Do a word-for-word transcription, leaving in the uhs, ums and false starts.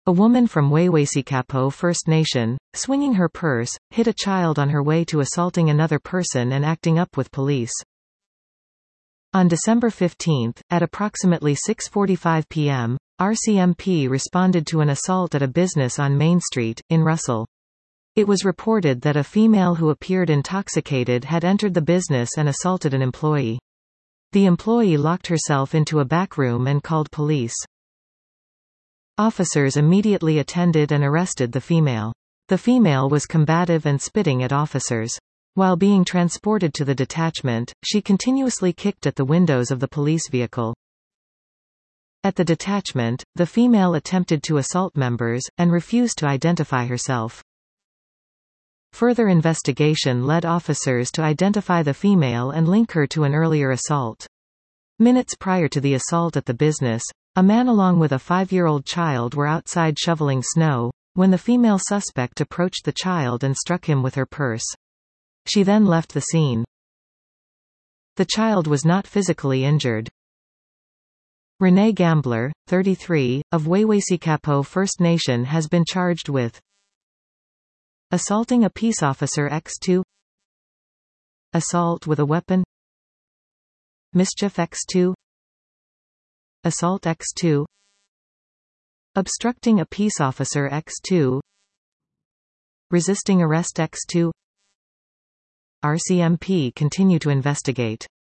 A woman from Wawasikapo First Nation, swinging her purse, hit a child on her way to assaulting another person and acting up with police. On December fifteenth, at approximately six forty-five p m, R C M P responded to an assault at a business on Main Street, in Russell. It was reported that a female who appeared intoxicated had entered the business and assaulted an employee. The employee locked herself into a back room and called police. Officers immediately attended and arrested the female. The female was combative and spitting at officers. While being transported to the detachment, she continuously kicked at the windows of the police vehicle. At the detachment, the female attempted to assault members, and refused to identify herself. Further investigation led officers to identify the female and link her to an earlier assault. Minutes prior to the assault at the business, a man along with a five-year-old child were outside shoveling snow, when the female suspect approached the child and struck him with her purse. She then left the scene. The child was not physically injured. Renee Gambler, thirty-three, of Wawasikapo First Nation has been charged with assaulting a peace officer X two, assault with a weapon, mischief X two, assault X two, obstructing a peace officer X two, resisting arrest X two. R C M P continue to investigate.